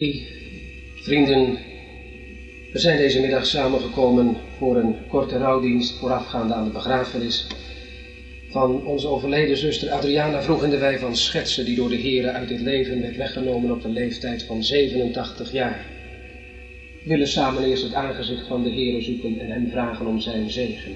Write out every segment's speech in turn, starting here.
Vrienden, we zijn deze middag samengekomen voor een korte rouwdienst voorafgaande aan de begrafenis van onze overleden zuster Adriana Vroeg in de Wei van Schetsen, die door de Heere uit dit leven werd weggenomen op de leeftijd van 87 jaar. We willen samen eerst het aangezicht van de Heere zoeken en hem vragen om zijn zegen.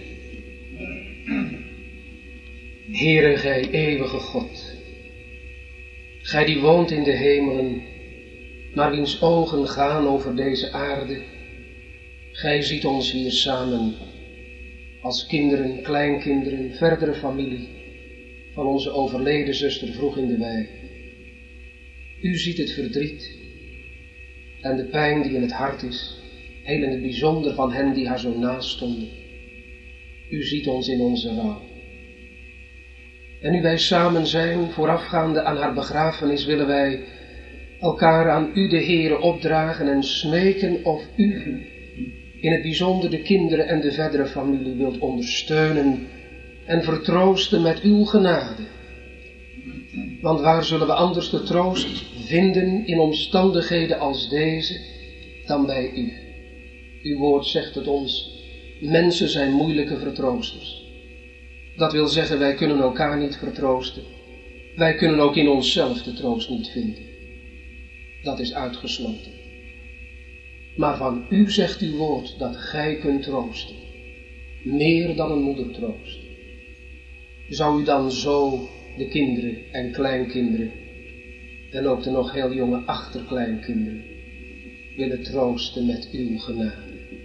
Heere, gij eeuwige God, gij die woont in de hemelen, maar wiens ogen gaan over deze aarde, gij ziet ons hier samen als kinderen, kleinkinderen, verdere familie van onze overleden zuster Vroeg in de Wei. U ziet het verdriet en de pijn die in het hart is, heel in het bijzonder van hen die haar zo naast stonden. U ziet ons in onze rouw. En nu wij samen zijn, voorafgaande aan haar begrafenis, willen wij elkaar aan u de Heere opdragen en smeken of u in het bijzonder de kinderen en de verdere familie wilt ondersteunen en vertroosten met uw genade. Want waar zullen we anders de troost vinden in omstandigheden als deze dan bij u? Uw woord zegt het ons, mensen zijn moeilijke vertroosters. Dat wil zeggen, wij kunnen elkaar niet vertroosten. Wij kunnen ook in onszelf de troost niet vinden. Dat is uitgesloten. Maar van u zegt uw woord dat gij kunt troosten. Meer dan een moeder troost. Zou u dan zo de kinderen en kleinkinderen en ook de nog heel jonge achterkleinkinderen willen troosten met uw genade?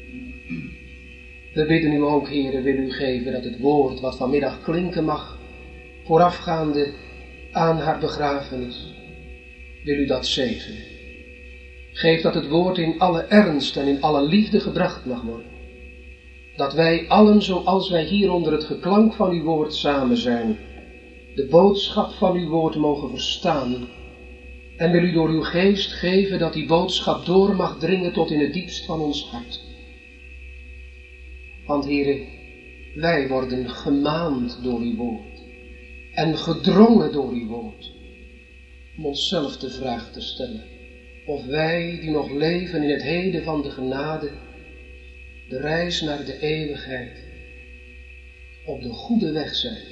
We bidden u ook, Heere, wil u geven dat het woord wat vanmiddag klinken mag, voorafgaande aan haar begrafenis, wil u dat zegenen. Geef dat het woord in alle ernst en in alle liefde gebracht mag worden. Dat wij allen, zoals wij hier onder het geklank van uw woord samen zijn, de boodschap van uw woord mogen verstaan. En wil u door uw geest geven dat die boodschap door mag dringen tot in het diepst van ons hart. Want, Heere, wij worden gemaand door uw woord en gedrongen door uw woord om onszelf de vraag te stellen of wij die nog leven in het heden van de genade, de reis naar de eeuwigheid, op de goede weg zijn.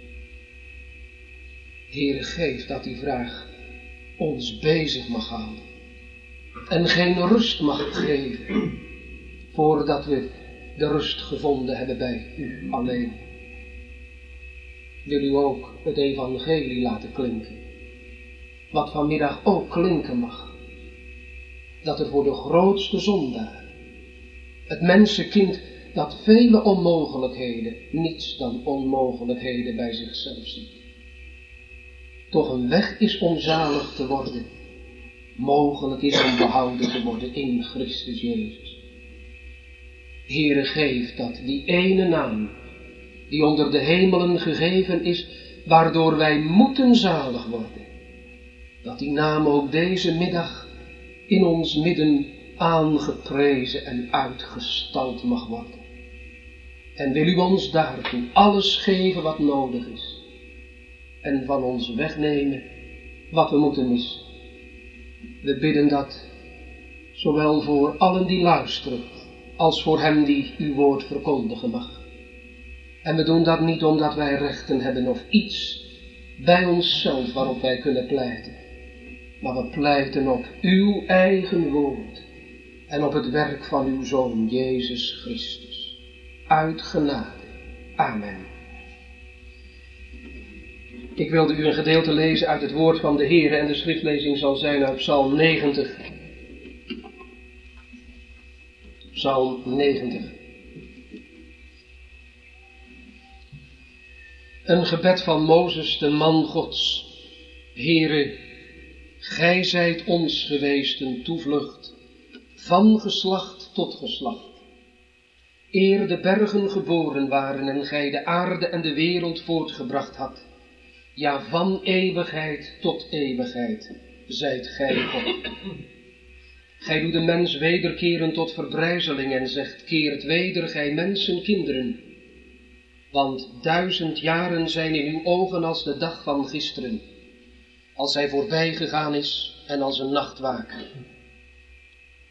Heere, geef dat die vraag ons bezig mag houden en geen rust mag geven voordat we de rust gevonden hebben bij u alleen. Wil u ook het evangelie laten klinken, wat vanmiddag ook klinken mag, dat er voor de grootste zondaar, het mensenkind dat vele onmogelijkheden, niets dan onmogelijkheden bij zichzelf ziet, toch een weg is om zalig te worden, mogelijk is om behouden te worden in Christus Jezus. Heere, geef dat die ene naam, die onder de hemelen gegeven is, waardoor wij moeten zalig worden, dat die naam ook deze middag in ons midden aangeprezen en uitgestald mag worden. En wil u ons daartoe alles geven wat nodig is, en van ons wegnemen wat we moeten missen. We bidden dat, zowel voor allen die luisteren, als voor hem die uw woord verkondigen mag. En we doen dat niet omdat wij rechten hebben of iets bij onszelf waarop wij kunnen pleiten. Maar we pleiten op uw eigen woord en op het werk van uw Zoon Jezus Christus. Uit genade. Amen. Ik wilde u een gedeelte lezen uit het woord van de Heere en de schriftlezing zal zijn uit Psalm 90. Psalm 90. Een gebed van Mozes, de man Gods. Heere, gij zijt ons geweest een toevlucht, van geslacht tot geslacht. Eer de bergen geboren waren en gij de aarde en de wereld voortgebracht had. Ja, van eeuwigheid tot eeuwigheid zijt gij God. Gij doet de mens wederkeren tot verbrijzeling en zegt, keert weder gij mensenkinderen. Want 1000 jaren zijn in uw ogen als de dag van gisteren, als hij voorbij gegaan is en als een nachtwaak.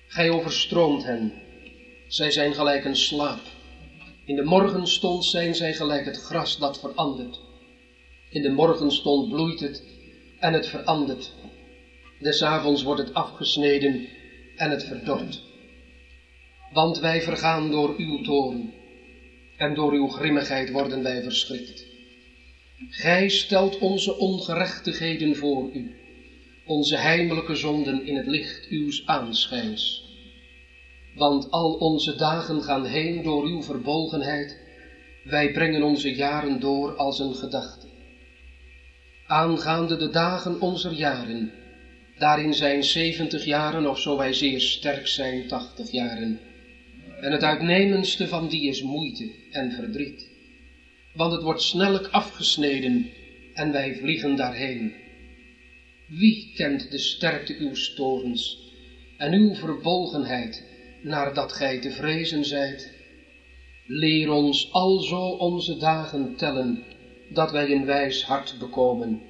Gij overstroomt hen. Zij zijn gelijk een slaap. In de morgenstond zijn zij gelijk het gras dat verandert. In de morgenstond bloeit het en het verandert. Des avonds wordt het afgesneden en het verdort. Want wij vergaan door uw toorn en door uw grimmigheid worden wij verschrikt. Gij stelt onze ongerechtigheden voor u, onze heimelijke zonden in het licht uws aanschijns. Want al onze dagen gaan heen door uw verbolgenheid, wij brengen onze jaren door als een gedachte. Aangaande de dagen onzer jaren, daarin zijn 70 jaren, of zo wij zeer sterk zijn, 80 jaren. En het uitnemendste van die is moeite en verdriet. Want het wordt snellijk afgesneden en wij vliegen daarheen. Wie kent de sterkte uw torens en uw verbolgenheid, naar dat gij te vrezen zijt? Leer ons alzo onze dagen tellen, dat wij een wijs hart bekomen.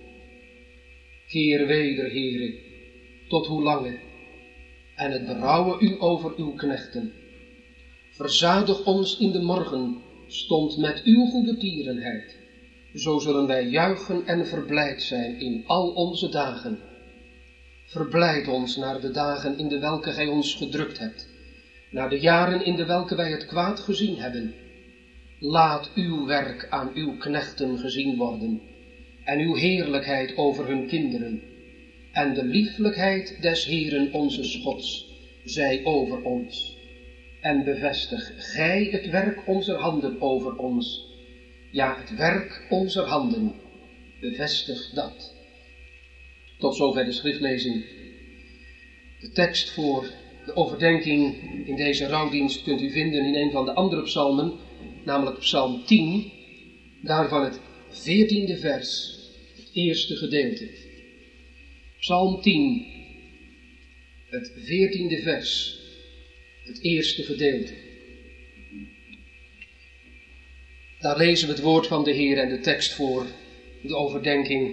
Keer weder, Heere, tot hoe lange, en het berouwen u over uw knechten. Verzadig ons in de morgenstond met uw goede tierenheid. Zo zullen wij juichen en verblijd zijn in al onze dagen. Verblijd ons naar de dagen in de welke gij ons gedrukt hebt, naar de jaren in de welke wij het kwaad gezien hebben. Laat uw werk aan uw knechten gezien worden, en uw heerlijkheid over hun kinderen, en de lieflijkheid des Heeren onze Gods, zij over ons. En bevestig gij het werk onzer handen over ons, ja, het werk onzer handen, bevestig dat. Tot zover de schriftlezing. De tekst voor de overdenking in deze rouwdienst kunt u vinden in een van de andere psalmen, namelijk psalm 10, daarvan het 14e vers, het eerste gedeelte. Psalm 10, het 14e vers, het eerste gedeelte. Daar lezen we het woord van de Heer en de tekst voor de overdenking.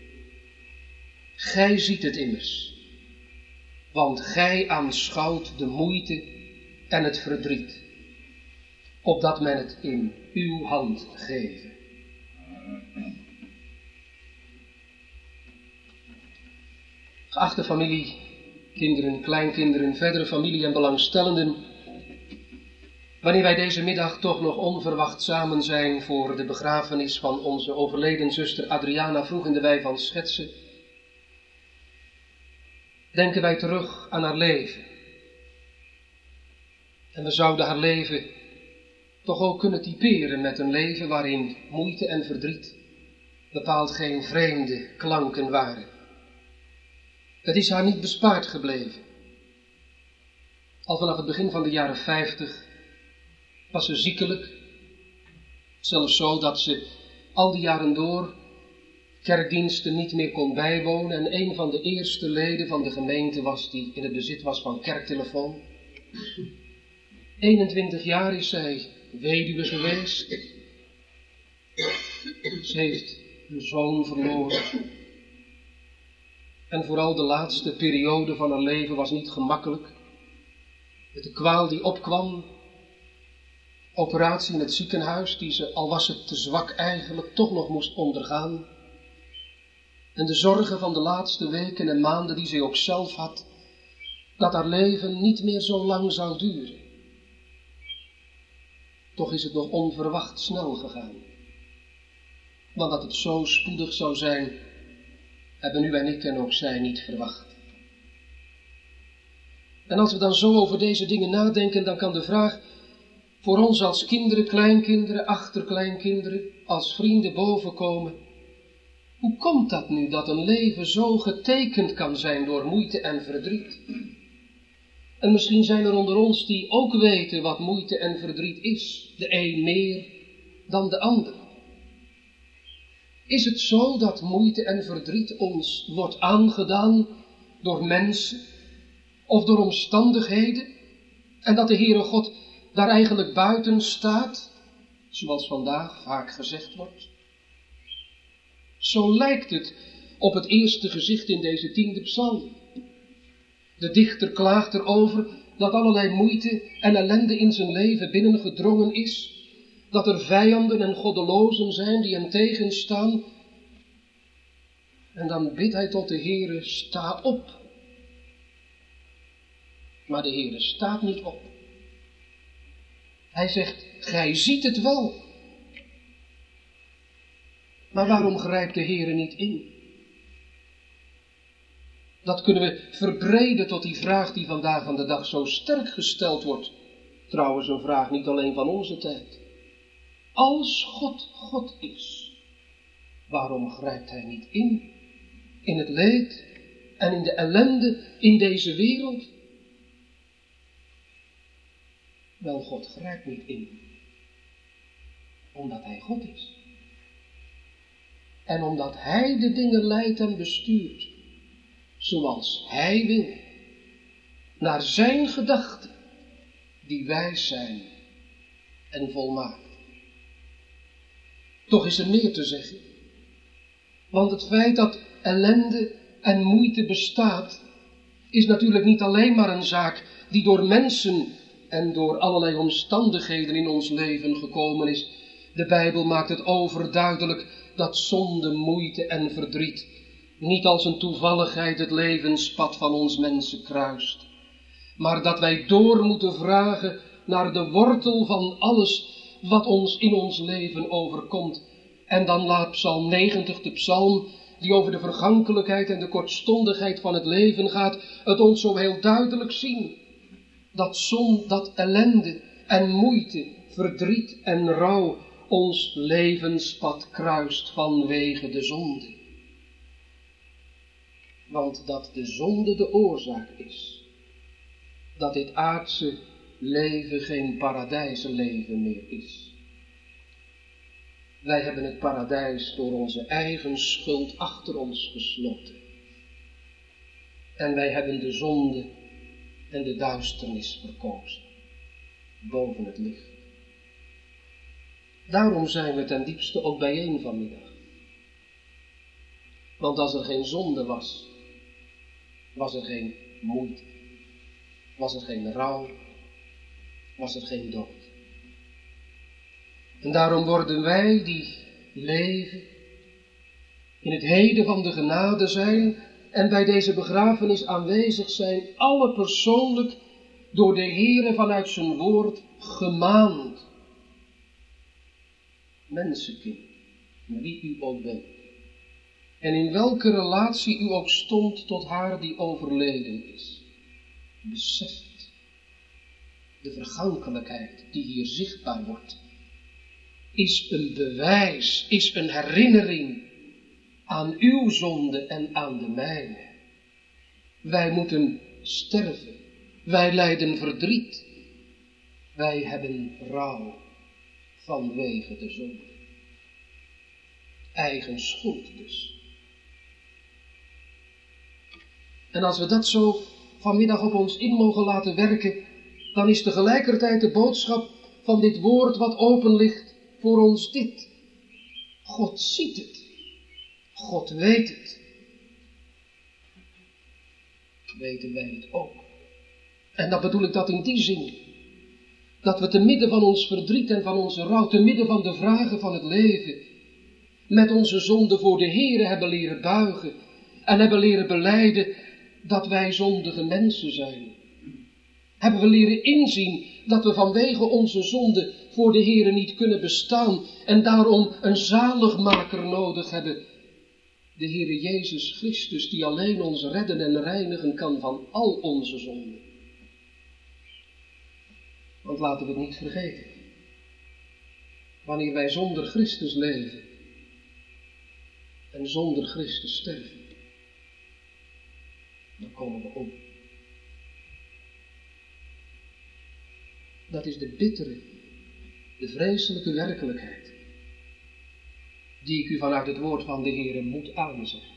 Gij ziet het immers, want gij aanschouwt de moeite en het verdriet, opdat men het in uw hand geven. Geachte familie, kinderen, kleinkinderen, verdere familie en belangstellenden, wanneer wij deze middag toch nog onverwacht samen zijn voor de begrafenis van onze overleden zuster Adriana vroeg in de wei van Schetsen, denken wij terug aan haar leven. En we zouden haar leven toch ook kunnen typeren met een leven waarin moeite en verdriet bepaald geen vreemde klanken waren. Het is haar niet bespaard gebleven. Al vanaf het begin van de jaren 50 was ze ziekelijk, zelfs zo dat ze al die jaren door kerkdiensten niet meer kon bijwonen en een van de eerste leden van de gemeente was die in het bezit was van kerktelefoon. 21 jaar is zij weduwe geweest. Ze heeft een zoon verloren. En vooral de laatste periode van haar leven was niet gemakkelijk. Met de kwaal die opkwam, operatie in het ziekenhuis, die ze, al was het te zwak eigenlijk, toch nog moest ondergaan. En de zorgen van de laatste weken en maanden die zij ook zelf had, dat haar leven niet meer zo lang zou duren. Toch is het nog onverwacht snel gegaan. Want dat het zo spoedig zou zijn, hebben u en ik en ook zij niet verwacht. En als we dan zo over deze dingen nadenken, dan kan de vraag voor ons als kinderen, kleinkinderen, achterkleinkinderen, als vrienden bovenkomen. Hoe komt dat nu dat een leven zo getekend kan zijn door moeite en verdriet? En misschien zijn er onder ons die ook weten wat moeite en verdriet is, de een meer dan de ander. Is het zo dat moeite en verdriet ons wordt aangedaan door mensen of door omstandigheden en dat de Heere God daar eigenlijk buiten staat, zoals vandaag vaak gezegd wordt? Zo lijkt het op het eerste gezicht in deze 10e psalm. De dichter klaagt erover dat allerlei moeite en ellende in zijn leven binnengedrongen is, dat er vijanden en goddelozen zijn die hem tegenstaan. En dan bidt hij tot de Heere, sta op. Maar de Heere staat niet op. Hij zegt, gij ziet het wel. Maar waarom grijpt de Heere niet in? Dat kunnen we verbreden tot die vraag die vandaag aan de dag zo sterk gesteld wordt. Trouwens een vraag niet alleen van onze tijd. Als God God is, waarom grijpt hij niet in? In het leed en in de ellende in deze wereld? Wel, God grijpt niet in. Omdat hij God is. En omdat hij de dingen leidt en bestuurt. Zoals hij wil. Naar zijn gedachten. Die wijs zijn. En volmaakt. Toch is er meer te zeggen. Want het feit dat ellende en moeite bestaat, is natuurlijk niet alleen maar een zaak die door mensen en door allerlei omstandigheden in ons leven gekomen is. De Bijbel maakt het overduidelijk dat zonde, moeite en verdriet niet als een toevalligheid het levenspad van ons mensen kruist. Maar dat wij door moeten vragen naar de wortel van alles wat ons in ons leven overkomt. En dan laat Psalm 90, de psalm die over de vergankelijkheid en de kortstondigheid van het leven gaat, het ons zo heel duidelijk zien. Dat ellende en moeite, verdriet en rouw ons levenspad kruist vanwege de zonde. Want dat de zonde de oorzaak is, dat dit aardse leven geen paradijsleven meer is. Wij hebben het paradijs door onze eigen schuld achter ons gesloten. En wij hebben de zonde en de duisternis verkozen, boven het licht. Daarom zijn we ten diepste ook bijeen vanmiddag. Want als er geen zonde was, was er geen moeite, was er geen rouw, was er geen dood. En daarom worden wij die leven, in het heden van de genade zijn en bij deze begrafenis aanwezig zijn, alle persoonlijk door de Heere vanuit zijn woord gemaand. Mensenkind, wie u ook bent. En in welke relatie u ook stond tot haar die overleden is. Beseft de vergankelijkheid die hier zichtbaar wordt. Is een bewijs, is een herinnering aan uw zonde en aan de mijne. Wij moeten sterven. Wij lijden verdriet. Wij hebben rouw vanwege de zonde. Eigen schuld dus. En als we dat zo vanmiddag op ons in mogen laten werken, dan is tegelijkertijd de boodschap van dit woord wat open ligt voor ons dit. God ziet het. God weet het. Weten wij het ook. En dan bedoel ik dat in die zin. Dat we te midden van ons verdriet en van onze rouw, te midden van de vragen van het leven, met onze zonde voor de Heere hebben leren buigen en hebben leren belijden dat wij zondige mensen zijn. Hebben we leren inzien dat we vanwege onze zonde voor de Heere niet kunnen bestaan en daarom een zaligmaker nodig hebben. De Heere Jezus Christus die alleen ons redden en reinigen kan van al onze zonden. Want laten we het niet vergeten. Wanneer wij zonder Christus leven en zonder Christus sterven, dan komen we om. Dat is de bittere, de vreselijke werkelijkheid die ik u vanuit het woord van de Heere moet aanzeggen.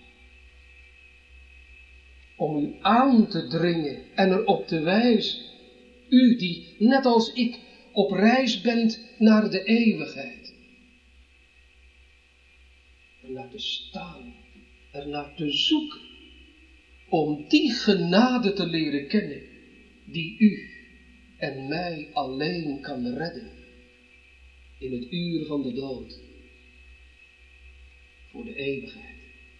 Om u aan te dringen en erop te wijzen, u die net als ik op reis bent naar de eeuwigheid. Ernaar te staan, ernaar te zoeken, om die genade te leren kennen die u en mij alleen kan redden in het uur van de dood voor de eeuwigheid.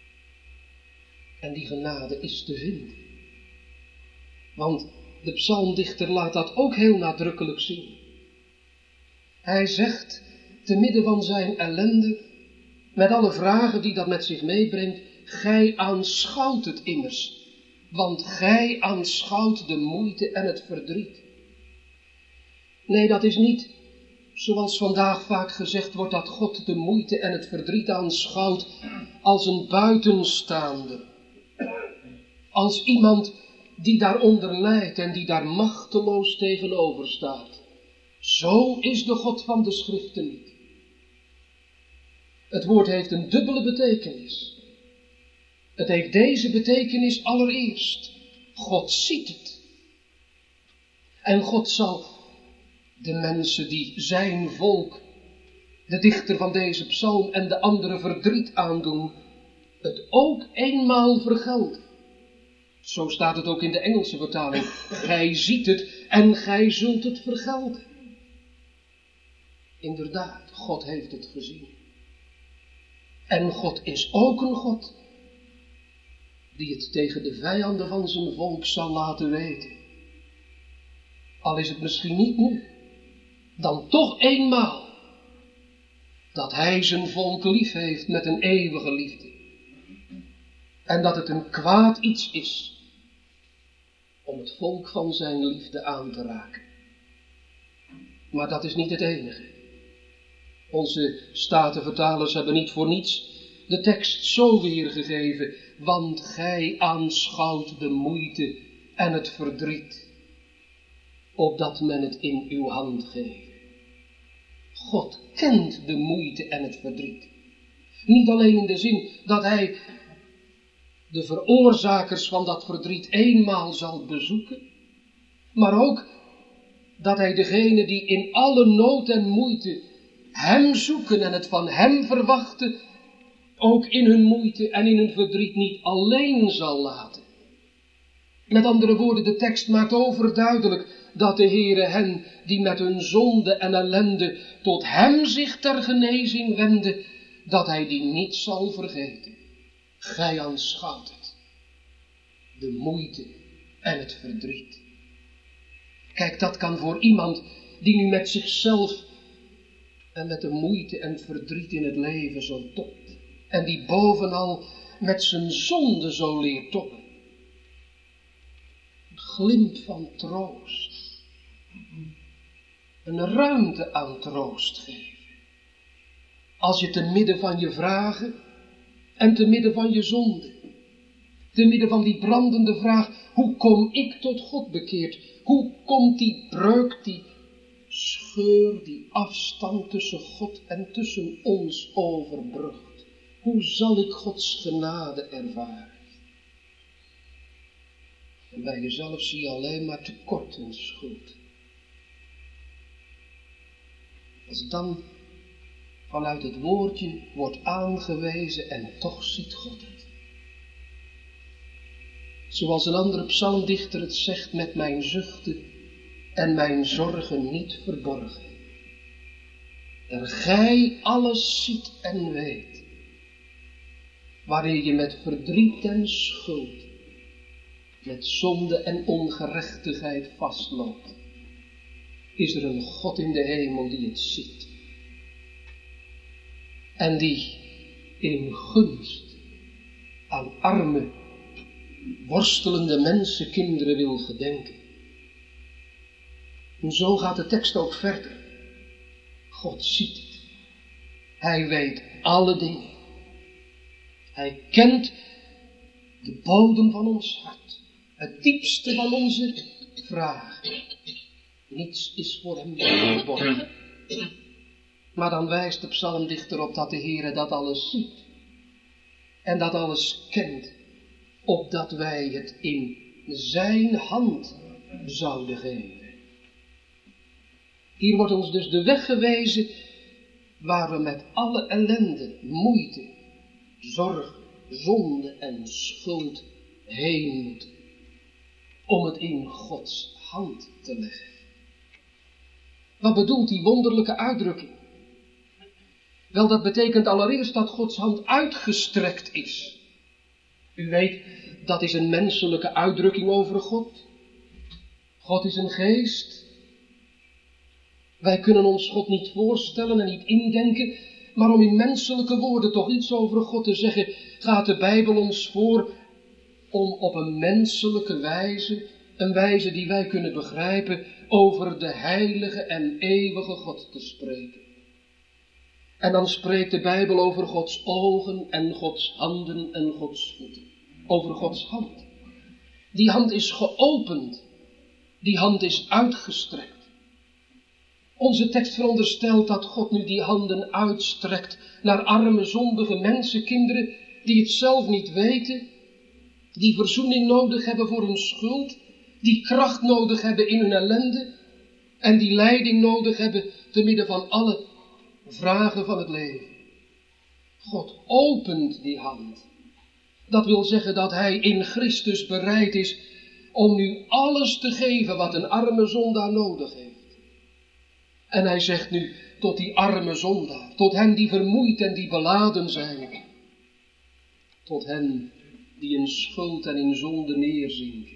En die genade is te vinden. Want de psalmdichter laat dat ook heel nadrukkelijk zien. Hij zegt, te midden van zijn ellende, met alle vragen die dat met zich meebrengt, gij aanschouwt het immers, want gij aanschouwt de moeite en het verdriet. Nee, dat is niet, zoals vandaag vaak gezegd wordt, dat God de moeite en het verdriet aanschouwt als een buitenstaander. Als iemand die daaronder lijdt en die daar machteloos tegenover staat. Zo is de God van de Schriften niet. Het woord heeft een dubbele betekenis. Het heeft deze betekenis allereerst. God ziet het. En God zal de mensen die zijn volk, de dichter van deze psalm en de anderen verdriet aandoen, het ook eenmaal vergelden. Zo staat het ook in de Engelse vertaling. Gij ziet het en gij zult het vergelden. Inderdaad, God heeft het gezien. En God is ook een God die het tegen de vijanden van zijn volk zal laten weten. Al is het misschien niet nu, dan toch eenmaal dat hij zijn volk lief heeft met een eeuwige liefde. En dat het een kwaad iets is om het volk van zijn liefde aan te raken. Maar dat is niet het enige. Onze statenvertalers hebben niet voor niets de tekst zo weergegeven, want gij aanschouwt de moeite en het verdriet, opdat men het in uw hand geeft. God kent de moeite en het verdriet. Niet alleen in de zin dat hij de veroorzakers van dat verdriet eenmaal zal bezoeken, maar ook dat hij degene die in alle nood en moeite hem zoeken en het van hem verwachten, ook in hun moeite en in hun verdriet niet alleen zal laten. Met andere woorden, de tekst maakt overduidelijk dat de Heere hen die met hun zonde en ellende tot hem zich ter genezing wenden, dat hij die niet zal vergeten. Gij aanschouwt het, de moeite en het verdriet. Kijk, dat kan voor iemand die nu met zichzelf en met de moeite en het verdriet in het leven zo topt. En die bovenal met zijn zonde zo leert toppen. Een glimp van troost. Een ruimte aan troost geven. Als je te midden van je vragen en te midden van je zonde, te midden van die brandende vraag, hoe kom ik tot God bekeerd? Hoe komt die breuk, die scheur, die afstand tussen God en tussen ons overbrugd? Hoe zal ik Gods genade ervaren? En bij jezelf zie je alleen maar tekort en schuld. Als dan vanuit het woordje wordt aangewezen en toch ziet God het. Zoals een andere psalmdichter het zegt, met mijn zuchten en mijn zorgen niet verborgen. Er gij alles ziet en weet, wanneer je met verdriet en schuld, met zonde en ongerechtigheid vastloopt, is er een God in de hemel die het ziet. En die in gunst aan arme, worstelende mensenkinderen wil gedenken. En zo gaat de tekst ook verder. God ziet het. Hij weet alle dingen. Hij kent de bodem van ons hart. Het diepste van onze vragen. Niets is voor hem verborgen. Maar dan wijst de psalmdichter op dat de Heere dat alles ziet. En dat alles kent. Opdat wij het in zijn hand zouden geven. Hier wordt ons dus de weg gewezen waar we met alle ellende, moeite, zorg, zonde en schuld heen moeten. Om het in Gods hand te leggen. Wat bedoelt die wonderlijke uitdrukking? Wel, dat betekent allereerst dat Gods hand uitgestrekt is. U weet, dat is een menselijke uitdrukking over God. God is een geest. Wij kunnen ons God niet voorstellen en niet indenken, maar om in menselijke woorden toch iets over God te zeggen, gaat de Bijbel ons voor om op een menselijke wijze, een wijze die wij kunnen begrijpen, over de heilige en eeuwige God te spreken. En dan spreekt de Bijbel over Gods ogen en Gods handen en Gods voeten. Over Gods hand. Die hand is geopend. Die hand is uitgestrekt. Onze tekst veronderstelt dat God nu die handen uitstrekt naar arme, zondige mensenkinderen die het zelf niet weten, die verzoening nodig hebben voor hun schuld, die kracht nodig hebben in hun ellende en die leiding nodig hebben te midden van alle vragen van het leven. God opent die hand. Dat wil zeggen dat hij in Christus bereid is om nu alles te geven wat een arme zondaar nodig heeft. En hij zegt nu tot die arme zondaar, tot hen die vermoeid en die beladen zijn, tot hen die in schuld en in zonde neerzinken.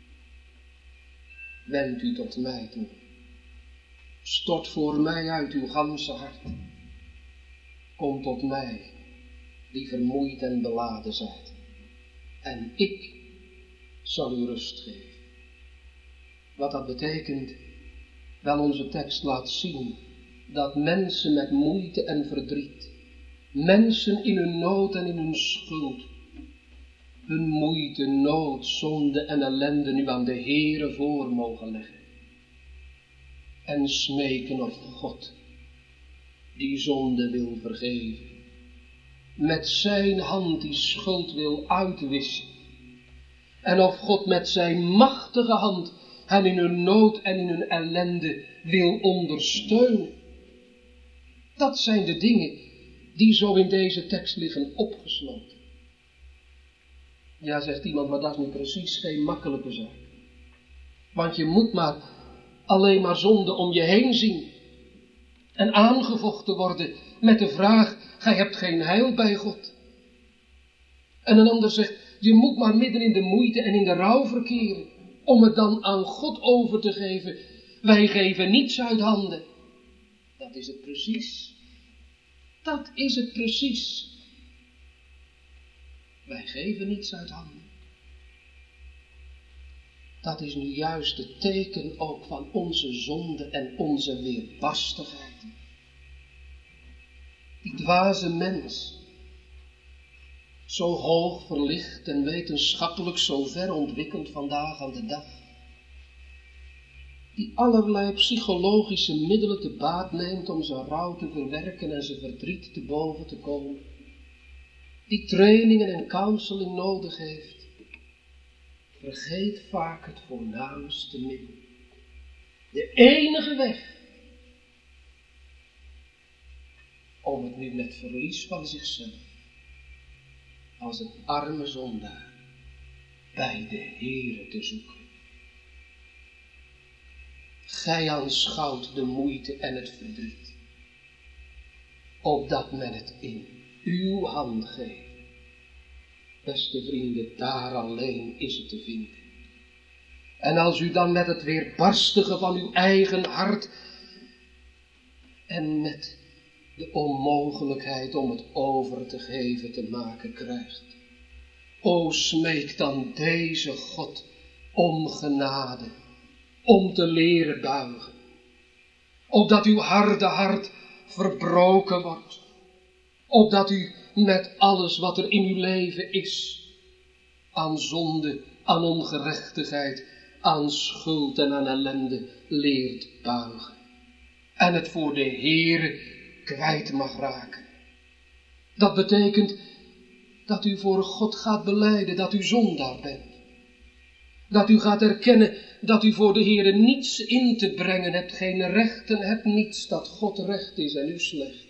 Wend u tot mij toe. Stort voor mij uit uw ganse hart. Kom tot mij, die vermoeid en beladen zijt. En ik zal u rust geven. Wat dat betekent, wel onze tekst laat zien, dat mensen met moeite en verdriet, mensen in hun nood en in hun schuld, hun moeite, nood, zonde en ellende nu aan de Heere voor mogen leggen. En smeken of God die zonde wil vergeven. Met zijn hand die schuld wil uitwissen. En of God met zijn machtige hand hen in hun nood en in hun ellende wil ondersteunen. Dat zijn de dingen die zo in deze tekst liggen opgesloten. Ja, zegt iemand, maar dat is nu precies geen makkelijke zaak. Want je moet maar alleen maar zonde om je heen zien. En aangevochten worden met de vraag, gij hebt geen heil bij God. En een ander zegt, je moet maar midden in de moeite en in de rouw verkeren, om het dan aan God over te geven. Wij geven niets uit handen. Dat is het precies. Dat is het precies. Wij geven niets uit handen. Dat is nu juist het teken ook van onze zonde en onze weerbarstigheid. Die dwaze mens, zo hoog verlicht en wetenschappelijk zo ver ontwikkeld vandaag aan de dag, die allerlei psychologische middelen te baat neemt om zijn rouw te verwerken en zijn verdriet te boven te komen, die trainingen en counseling nodig heeft, vergeet vaak het voornaamste middel. De enige weg om het nu met verlies van zichzelf, als een arme zondaar, bij de Heere te zoeken. Gij aanschouwt de moeite en het verdriet, opdat men het in uw hand geeft. Beste vrienden, daar alleen is het te vinden. En als u dan met het weerbarstige van uw eigen hart en met de onmogelijkheid om het over te geven te maken krijgt, o smeek dan deze God om genade, om te leren buigen, opdat uw harde hart verbroken wordt, opdat u met alles wat er in uw leven is, aan zonde, aan ongerechtigheid, aan schuld en aan ellende, leert buigen. En het voor de Heere kwijt mag raken. Dat betekent dat u voor God gaat belijden dat u zondaar bent. Dat u gaat erkennen dat u voor de Heere niets in te brengen hebt, geen rechten hebt, niets, dat God recht is en u slecht.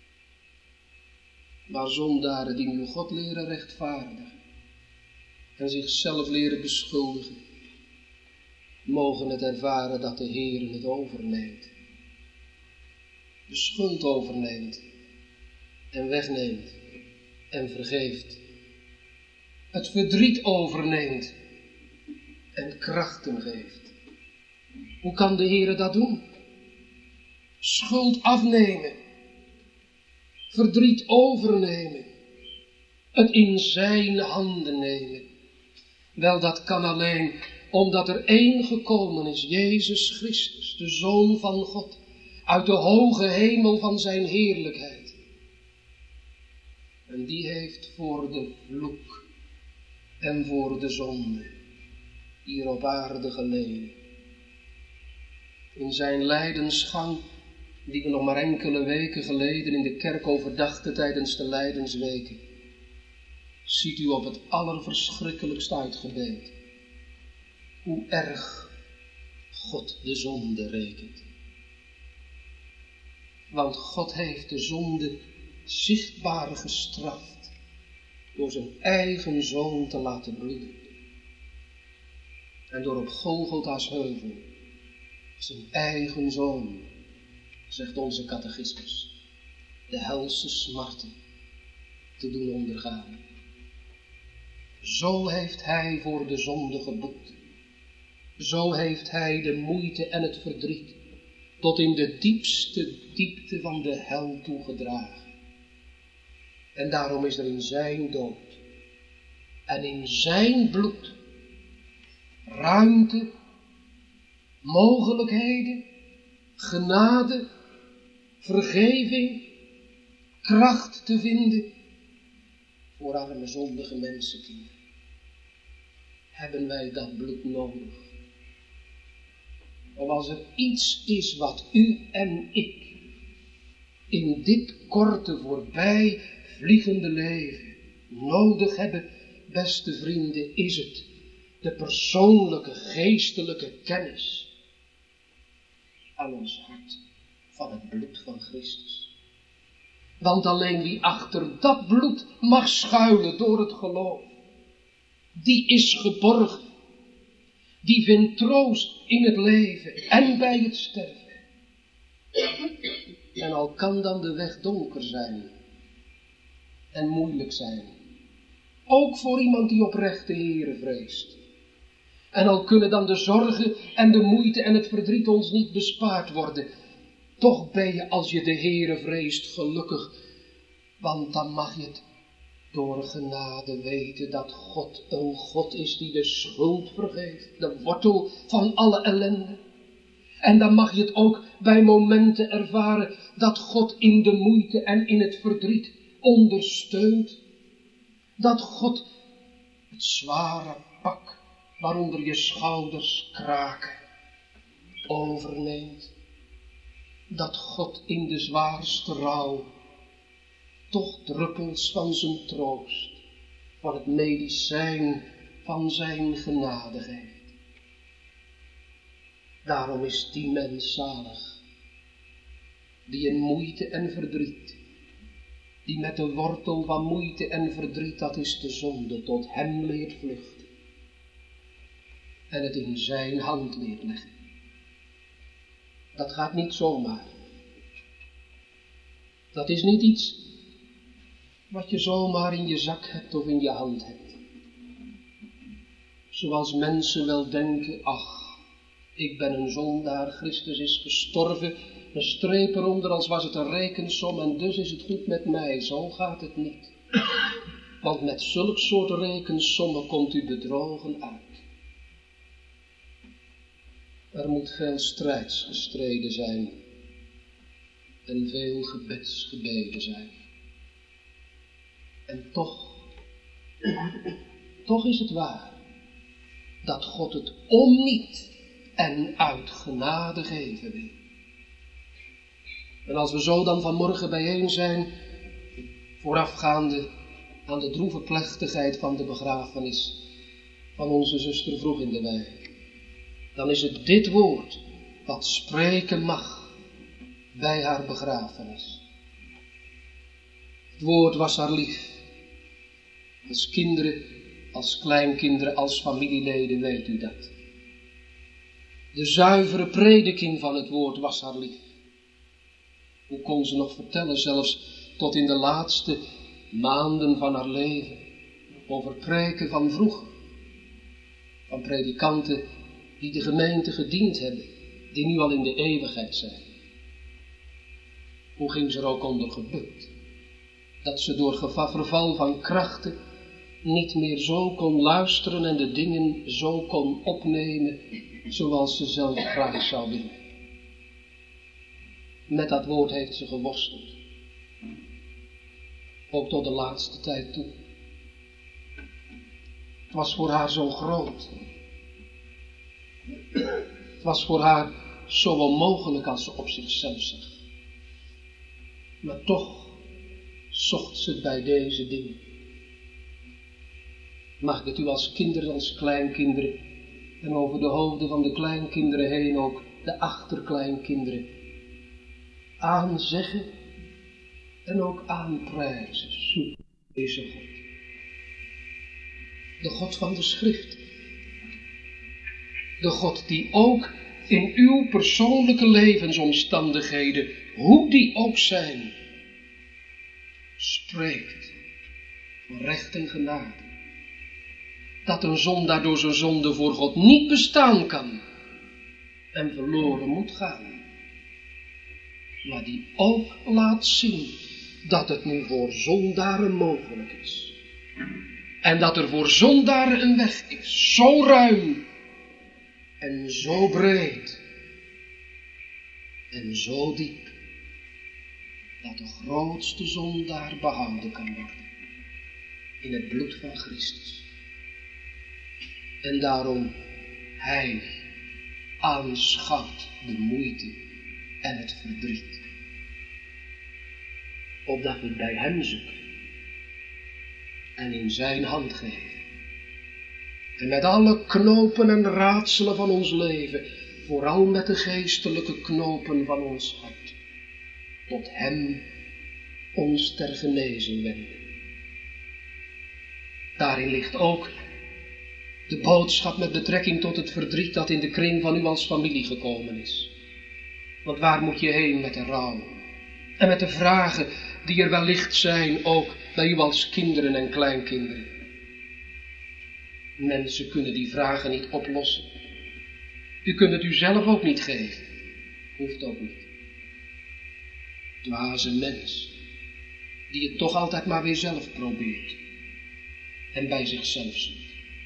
Maar zondaren die nu God leren rechtvaardigen en zichzelf leren beschuldigen, mogen het ervaren dat de Heer het overneemt. De schuld overneemt en wegneemt en vergeeft. Het verdriet overneemt en krachten geeft. Hoe kan de Heer dat doen? Schuld afnemen, verdriet overnemen, het in zijn handen nemen. Wel, dat kan alleen omdat er één gekomen is, Jezus Christus, de Zoon van God, uit de hoge hemel van zijn heerlijkheid. En die heeft voor de vloek en voor de zonde hier op aarde geleden. In zijn lijdensgang, die we nog maar enkele weken geleden in de kerk overdachten tijdens de lijdensweken, ziet u op het allerverschrikkelijkst uitgebeeld hoe erg God de zonde rekent. Want God heeft de zonde zichtbaar gestraft door zijn eigen Zoon te laten bloeden. En door op Golgotha's heuvel zijn eigen Zoon, zegt onze catechismus, de helse smarten te doen ondergaan. Zo heeft hij voor de zonde geboet. Zo heeft hij de moeite en het verdriet tot in de diepste diepte van de hel toegedragen. En daarom is er in zijn dood en in zijn bloed ruimte, mogelijkheden, genade, vergeving, kracht te vinden voor arme zondige mensenkinderen. Hebben wij dat bloed nodig? Of als er iets is wat u en ik in dit korte voorbij vliegende leven nodig hebben, beste vrienden, is het de persoonlijke geestelijke kennis aan ons hart van het bloed van Christus. Want alleen wie achter dat bloed mag schuilen door het geloof, die is geborgen. Die vindt troost in het leven en bij het sterven. En al kan dan de weg donker zijn en moeilijk zijn, ook voor iemand die oprecht de Heere vreest. En al kunnen dan de zorgen en de moeite en het verdriet ons niet bespaard worden, toch ben je als je de Heere vreest gelukkig, want dan mag je het door genade weten dat God een God is die de schuld vergeeft, de wortel van alle ellende. En dan mag je het ook bij momenten ervaren dat God in de moeite en in het verdriet ondersteunt. Dat God het zware pak waaronder je schouders kraken overneemt. Dat God in de zwaarste rouw toch druppels van zijn troost, van het medicijn van zijn genade geeft. Daarom is die mens zalig, die in moeite en verdriet, die met de wortel van moeite en verdriet, dat is de zonde, tot hem leert vluchten en het in zijn hand leert leggen. Dat gaat niet zomaar. Dat is niet iets wat je zomaar in je zak hebt of in je hand hebt. Zoals mensen wel denken, ach, ik ben een zondaar, Christus is gestorven, een streep eronder als was het een rekensom en dus is het goed met mij. Zo gaat het niet. Want met zulk soort rekensommen komt u bedrogen uit. Er moet veel strijds gestreden zijn en veel gebedsgebeden zijn. En toch is het waar dat God het om niet en uit genade geven wil. En als we zo dan vanmorgen bijeen zijn, voorafgaande aan de droeve plechtigheid van de begrafenis van onze zuster Vroeg in de Wei, dan is het dit woord wat spreken mag bij haar begrafenis. Het woord was haar lief. Als kinderen, als kleinkinderen, als familieleden weet u dat. De zuivere prediking van het woord was haar lief. Hoe kon ze nog vertellen, zelfs tot in de laatste maanden van haar leven, over preken van vroeger. Van predikanten die de gemeente gediend hebben, die nu al in de eeuwigheid zijn. Hoe ging ze er ook onder gebukt, dat ze door verval van krachten niet meer zo kon luisteren en de dingen zo kon opnemen zoals ze zelf graag zou willen. Met dat woord heeft ze geworsteld. Ook tot de laatste tijd toe. Het was voor haar zo groot. Het was voor haar zo onmogelijk als ze op zichzelf zag. Maar toch zocht ze het bij deze dingen. Mag ik het u als kinderen, als kleinkinderen en over de hoofden van de kleinkinderen heen ook de achterkleinkinderen aanzeggen en ook aanprijzen. Zoek deze God. De God van de Schrift. De God die ook in uw persoonlijke levensomstandigheden, hoe die ook zijn, spreekt van recht en genade. Dat een zondaar door zijn zonde voor God niet bestaan kan en verloren moet gaan. Maar die ook laat zien dat het nu voor zondaren mogelijk is. En dat er voor zondaren een weg is, zo ruim en zo breed en zo diep, dat de grootste zondaar behouden kan worden in het bloed van Christus. En daarom, hij aanschouwt de moeite en het verdriet, opdat we bij hem zoeken en in zijn hand geven. En met alle knopen en raadselen van ons leven, vooral met de geestelijke knopen van ons hart, tot hem ons ter genezing wenden. Daarin ligt ook de boodschap met betrekking tot het verdriet dat in de kring van u als familie gekomen is. Want waar moet je heen met de rouw? En met de vragen die er wellicht zijn, ook bij u als kinderen en kleinkinderen. Mensen kunnen die vragen niet oplossen. U kunt het u zelf ook niet geven. Hoeft ook niet. Dwaze mens, die het toch altijd maar weer zelf probeert. En bij zichzelf zoekt.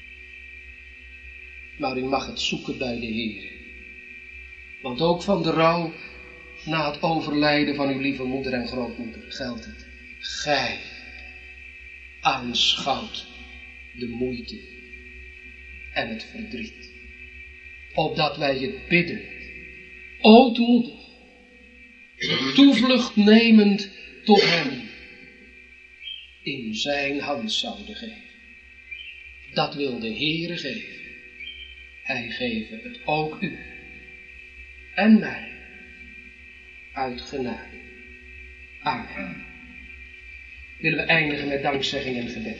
Maar u mag het zoeken bij de Heer. Want ook van de rouw na het overlijden van uw lieve moeder en grootmoeder geldt het. Gij aanschouwt de moeite en het verdriet. Opdat wij het bidden, ootmoedig, toevlucht nemend tot hem, in zijn hand zouden geven. Dat wil de Heere geven. Hij geeft het ook u en mij uit genade. Amen. Willen we eindigen met dankzegging en gebed.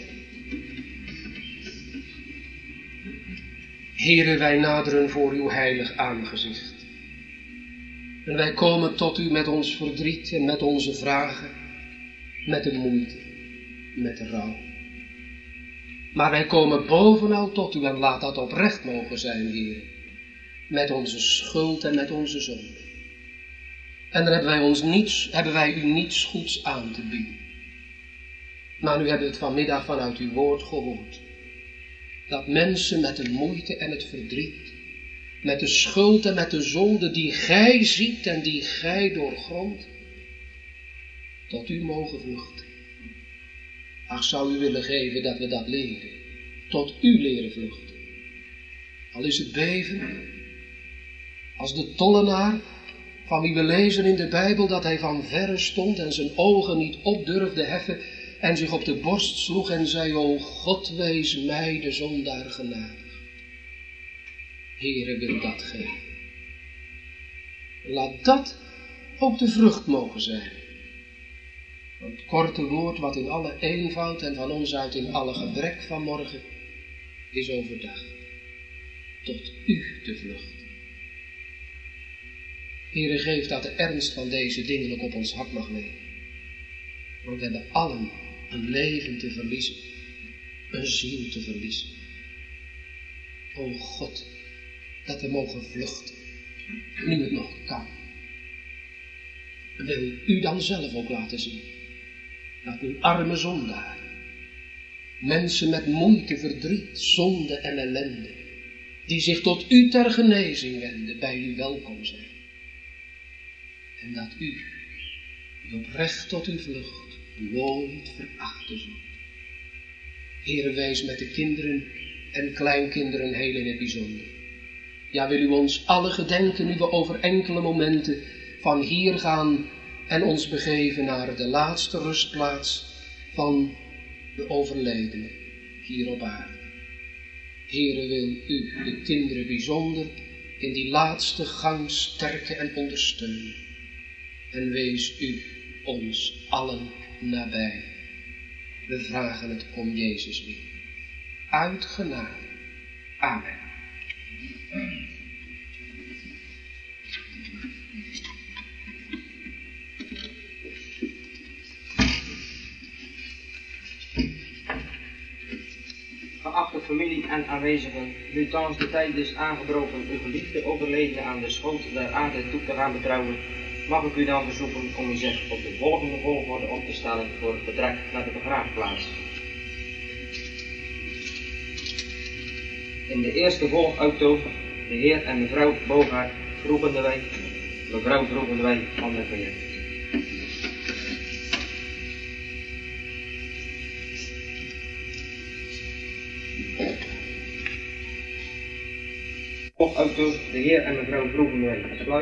Heere, wij naderen voor uw heilig aangezicht. En wij komen tot u met ons verdriet en met onze vragen, met de moeite, met de rouw. Maar wij komen bovenal tot u en laat dat oprecht mogen zijn, Heer. Met onze schuld en met onze zonde. En dan hebben wij u niets goeds aan te bieden. Maar nu hebben we het vanmiddag vanuit uw woord gehoord. Dat mensen met de moeite en het verdriet, met de schuld en met de zonde die gij ziet en die gij doorgrondt, tot u mogen vluchten. Ach, zou u willen geven dat we dat leren, tot u leren vluchten. Al is het beven, als de tollenaar, van wie we lezen in de Bijbel dat hij van verre stond en zijn ogen niet op durfde heffen en zich op de borst sloeg en zei, o God, wees mij de zondaar genadig. Heere, wil dat geven. Laat dat ook de vrucht mogen zijn. Het korte woord wat in alle eenvoud en van ons uit in alle gebrek van morgen is overdacht. Tot u de vlucht. Heere, geef dat de ernst van deze dingen ook op ons hart mag nemen. Want we hebben allen een leven te verliezen, een ziel te verliezen. O God, dat we mogen vluchten, nu het nog kan. Wil u dan zelf ook laten zien, dat uw arme zondaar, mensen met moeite, verdriet, zonde en ellende, die zich tot u ter genezing wenden, bij u welkom zijn. En dat u, die oprecht tot u vlucht, nooit verachten zult. Heere, wees met de kinderen en kleinkinderen heel in het bijzonder. Ja, wil u ons alle gedenken, nu we over enkele momenten van hier gaan en ons begeven naar de laatste rustplaats van de overledene hier op aarde. Heere, wil u de kinderen bijzonder in die laatste gang sterken en ondersteunen. En wees u ons allen nabij. We vragen het om Jezus wil. Uit genade. Amen. Geachte familie en aanwezigen, nu thans de tijd is aangebroken uw geliefde overledene aan de schoot der aarde toe te gaan betrouwen, mag ik u dan verzoeken om u zich op de volgende volgorde op te stellen voor het vertrek naar de begraafplaats. In de eerste volgauto de heer en mevrouw Bogaert Vroegendewijk, mevrouw Vroegendewijk van der Veer. Volgauto de heer en mevrouw Vroegendewijk Sluit.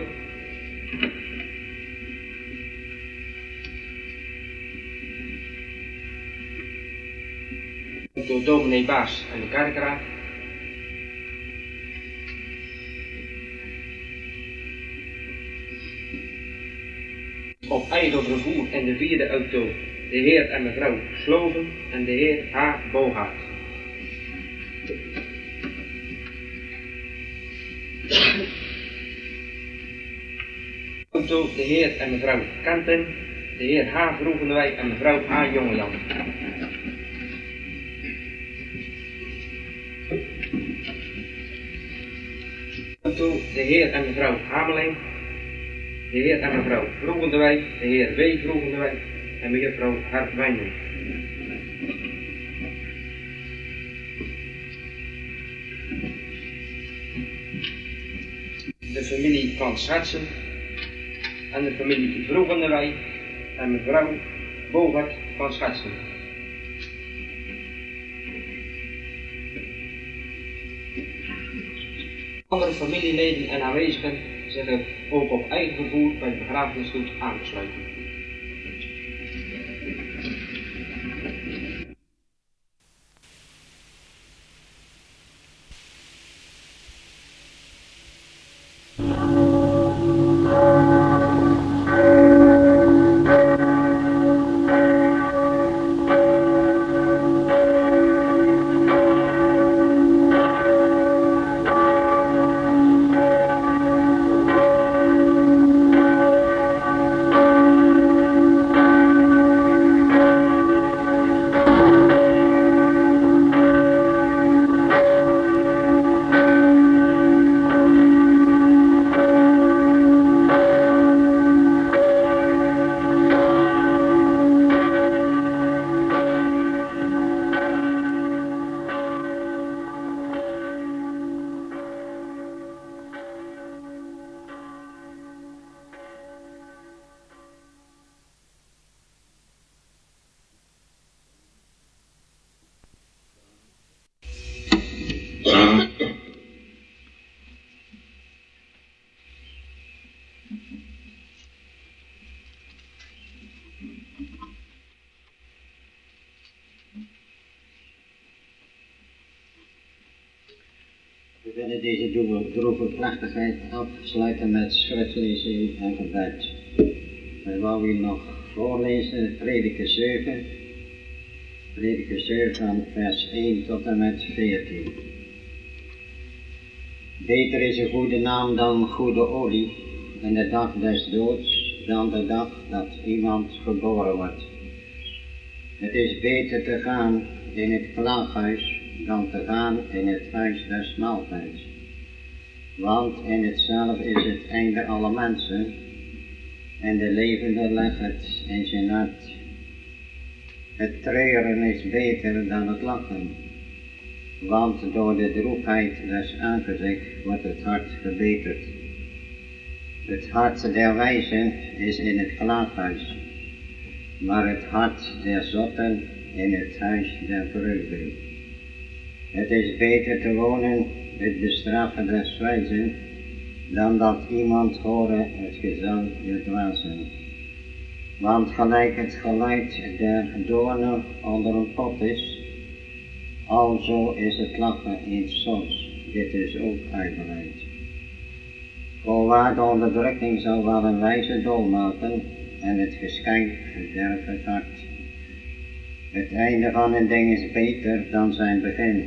Door dominee Baas en de kerkraad. Op eigen vervoer in de vierde auto de heer en mevrouw Sloven en de heer H. Bogaert. Auto de heer en mevrouw Kenten, de heer H. Vroegendewijk en mevrouw A. Jongejan. Auto de heer en mevrouw Hameling, de heer en mevrouw Vroegendewijk, de heer W. Vroegendewijk en mevrouw Hartwijnen. De familie van Schatsen en de familie Vroegendewijk en mevrouw Bogaert van Schatsen. Andere familieleden en aanwezigen zich ook op eigen vervoer bij de begrafenisstoet aan te sluiten. We willen deze droeve plechtigheid afsluiten met schriftlezing en gebed. Wij wou u nog voorlezen Prediker 7 van vers 1 tot en met 14. Beter is een goede naam dan goede olie, in de dag des doods dan de dag dat iemand geboren wordt. Het is beter te gaan in het klaaghuis dan te gaan in het huis des maaltijds. Want in hetzelfde is het einde alle mensen, en de levende legt het in zijn hart. Het treuren is beter dan het lachen, want door de droefheid des aangezichts wordt het hart verbeterd. Het hart der wijzen is in het klaaghuis, maar het hart der zotten in het huis der vreugde. Het is beter te wonen het bestraffen des wijzen, dan dat iemand horen het gezang der dwazen. Want gelijk het geluid der doornen onder een pot is, alzo is het lachen eens soms. Dit is ook ijdelheid. Voorwaar de onderdrukking zal wel een wijze dol maken, en het geschenk verderft het hart. Het einde van een ding is beter dan zijn begin.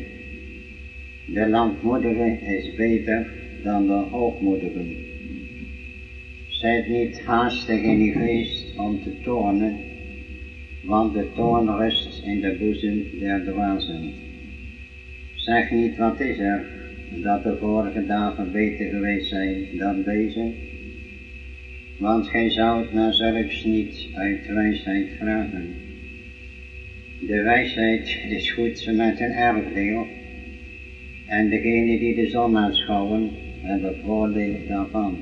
De langmoedige is beter dan de hoogmoedigen. Zijt niet haastig in uw geest om te toornen, want de toorn rust in de boezem der dwazen. Zeg niet wat is er, dat de vorige dagen beter geweest zijn dan deze, want gij zoudt naar zulks niet uit wijsheid vragen. De wijsheid is goed met een erfdeel, en degene die de zon aanschouwen hebben voordeel daarvan.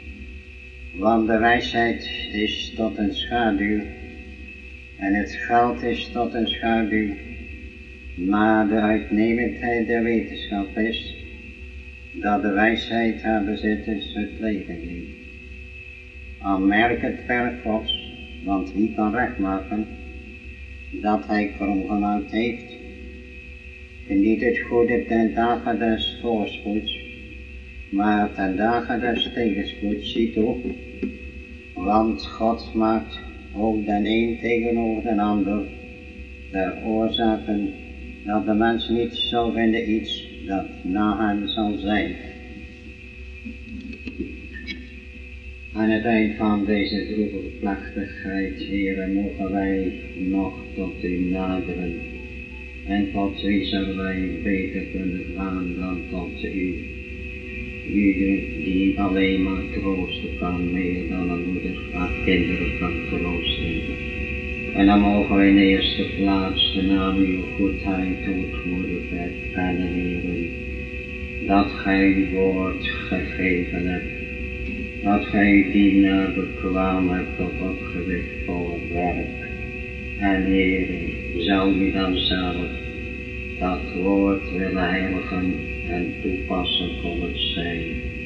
Want de wijsheid is tot een schaduw, en het geld is tot een schaduw, maar de uitnemendheid der wetenschap is, dat de wijsheid haar bezitters het leven geeft. Aanmerk het werk Gods, want wie kan recht maken, dat hij krom gemaakt heeft? Niet het goede ten dagen des voorspoeds, maar ten dagen des tegenspoeds zie toe, want God maakt ook den een tegenover den ander, ter oorzaken dat de mens niet zal vinden iets dat na hem zal zijn. Aan het eind van deze droevige plechtigheid, Heere, mogen wij nog tot u naderen. En tot wie zullen wij beter kunnen gaan dan tot u? U die alleen maar troosten kan, meer dan een moeder haar kinderen kan troosten. En dan mogen wij in de eerste plaats de naam uw goedheid ootmoedig erkennen, Heeren. Dat gij uw woord gegeven hebt. Dat gij uw dienaar bekwaam hebt tot opgewichtvolle werk. En Heeren, zou u dan zelf dat woord willen heiligen en toepassen kon het zijn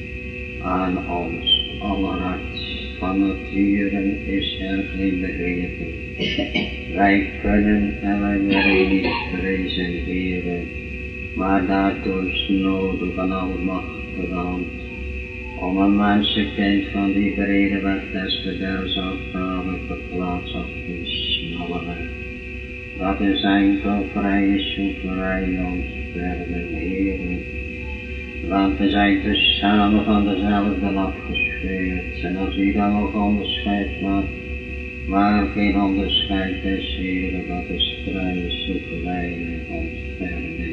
aan ons aller hart. Van nature is er geen begrepen. Wij kunnen en wij willen niet vrezen, Heere, maar daartoe is nodig een almachtige hand, om een mensenkind van die brede weg des verderfs afhalen verplaatst op die smalle weg. Dat is enkel vrije soeverein ons verder, Heere. Want we zijn dus samen van dezelfde afgescheurd. En als u dan nog onderscheid maakt, waar geen onderscheid is, Heere, dat is vrije soeverein ons verder.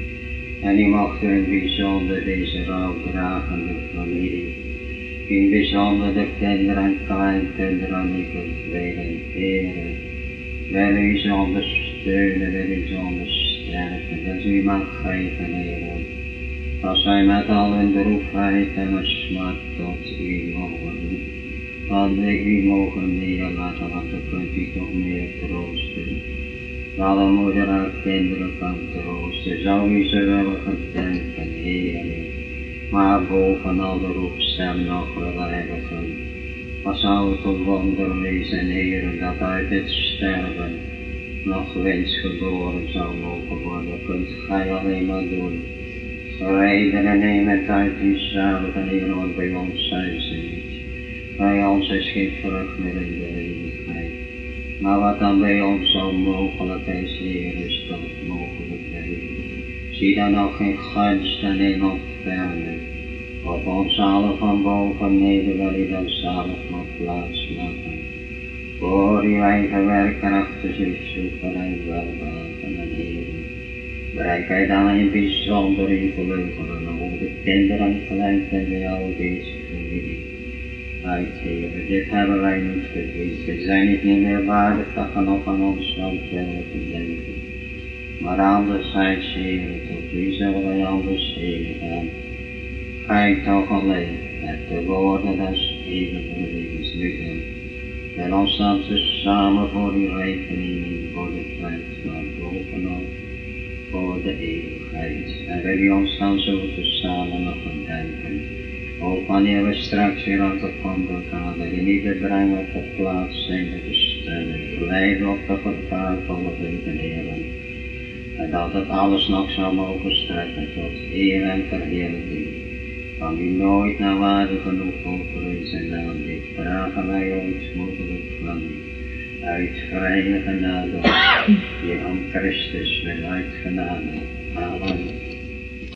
En u mocht in het bijzonder deze rouwdragende familie, in het bijzonder de kinderen en kleinkinderen niet ontvelen, Heere. Wil u ze ondersteunen, wil u ze ondersterken, dat u mag geven, Heere. Dat zij met al hun droefheid en hun smart tot u mogen. Want u mogen neerlaten, want dan kunt u toch meer troosten. Dat een moeder haar kinderen kan troosten, zou u ze willen gedenken, Heere. Maar bovenal de roepstem nog willen heiligen. Wat zou het een wonder wezen, Heere, dat uit het sterven nog winst geboren zou mogen worden. Kunt gij alleen maar doen. Reden en neem het uit uzelf en Heere, want bij ons zijn ze niet. Bij ons is geen vrucht meer in de eeuwigheid. Maar wat dan bij ons zo mogelijk is, Heer, is dat mogelijk bij u. Zie dan nog geen gunst en in ontferming Op ons zalig van boven neder wil u dan zalig nog plaats maken. Voor uw eigen werkkrachten zich zoeken en welbaten en heren. Bereik wij dan in bijzonder uw vleugelen over de kinderen gelijk en bij al deze familie. Uit Heere, dit hebben wij niet verdiend. We zijn niet meer waardig dat je nog aan ons zou willen denken. Maar anderzijds, Heere, tot u zullen wij anders heen gaan. Gij toch alleen, met de woorden des eeuwige levens nu dan. Wil ons dan samen voor uw rekening, voor de tijd, maar bovenal voor de eeuwigheid. En wil u ons dan zo samen nog denken. Ook wanneer we straks weer aan de kant gaan, in ieder brengen op de plaats zijn de bestemming, geleiden op de vervaarvolle wegen, Heeren. En dat het alles nog zou mogen strekken tot eer en verheerlijking. Van u nooit naar waarde genoeg over u zijn naam, dit vragen wij ooit mogelijk van u. Uit vrije genade, die om Christus wil uit genade. Amen.